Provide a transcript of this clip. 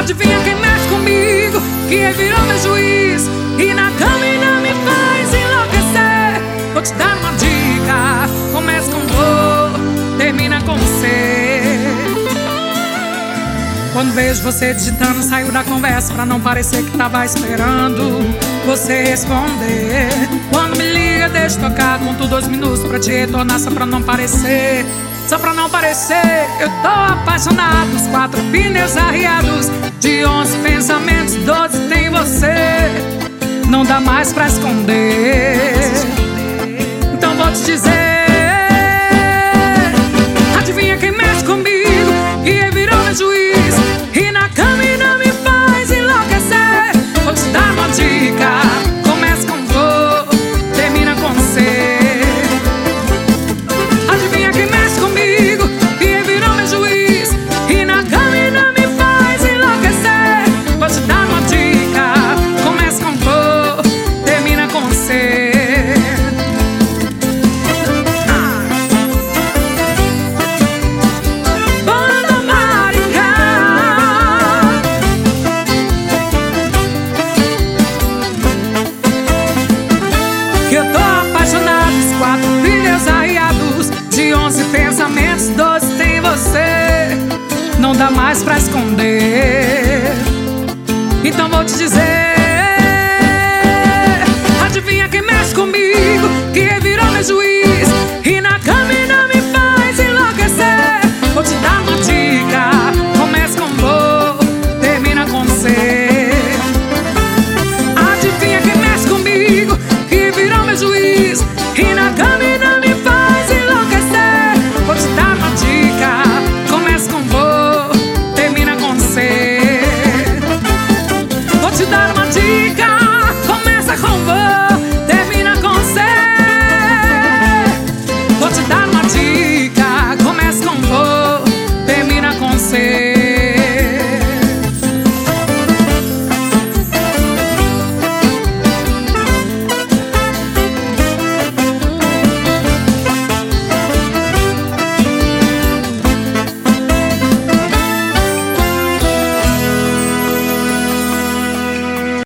Adivinha quem mexe comigo, que virou meu juiz, e na cama ainda me faz enlouquecer. Vou te dar uma dica: começa com dor, termina com você. Quando vejo você digitando, saio da conversa pra não parecer que tava esperando você responder. Quando me liga, deixa tocar, conto 2 minutos pra te retornar, só pra não parecer. Só pra não parecer, eu tô apaixonado. Os 4 pneus arriados, de 11 pensamentos, 12 tem você. Não dá mais pra esconder, então vou te dizer: adivinha quem mexe comigo, que virou meu juiz, e na cama ainda me faz enlouquecer. Vou te dar uma dica: começa com dor, termina com C. Adivinha quem mexe comigo, que virou meu juiz, e na cama ainda me faz enlouquecer. Vou te dar uma dica: começa com dor, termina com C. Eu tô apaixonado, os 4 pneus arriados, de 11 pensamentos, 12 tem você. Não dá mais pra esconder, então vou te dizer: adivinha quem mexe comigo, que virou meu juiz,